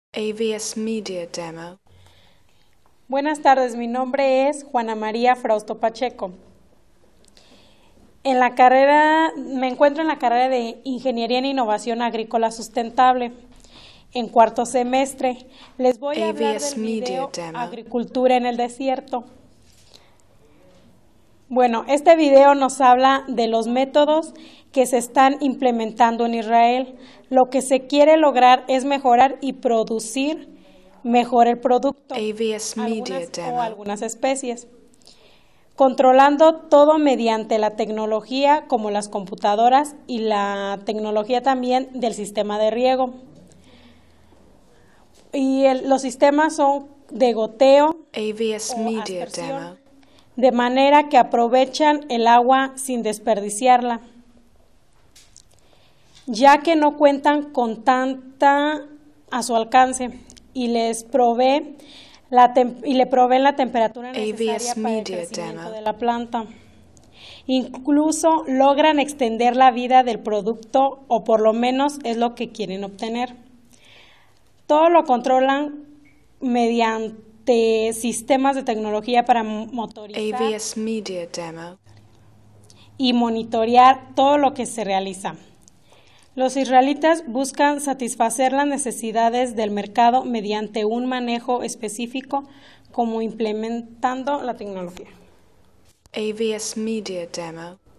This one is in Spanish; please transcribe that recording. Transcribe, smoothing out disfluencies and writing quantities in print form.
AVS Media Demo. Buenas tardes, mi nombre es Juana María Frausto Pacheco. Me encuentro en la carrera de Ingeniería en Innovación Agrícola Sustentable. En cuarto semestre les voy a hablar AVS del Media video Demo. Agricultura en el Desierto. Bueno, este video nos habla de los métodos que se están implementando en Israel. Lo que se quiere lograr es mejorar y producir mejor el producto, AVS Media Demo. algunas especies, controlando todo mediante la tecnología como las computadoras y la tecnología también del sistema de riego. Y los sistemas son de goteo AVS o Media aspersión, Demo. de manera que aprovechan el agua sin desperdiciarla, ya que no cuentan con tanta a su alcance y le proveen la temperatura necesaria AVS para el Media crecimiento Demo. de la planta. Incluso logran extender la vida del producto, o por lo menos es lo que quieren obtener. Todo lo controlan mediante sistemas de tecnología para motorizar AVS Media Demo. y monitorear todo lo que se realiza. Los israelitas buscan satisfacer las necesidades del mercado mediante un manejo específico, como implementando la tecnología. AVS Media Demo.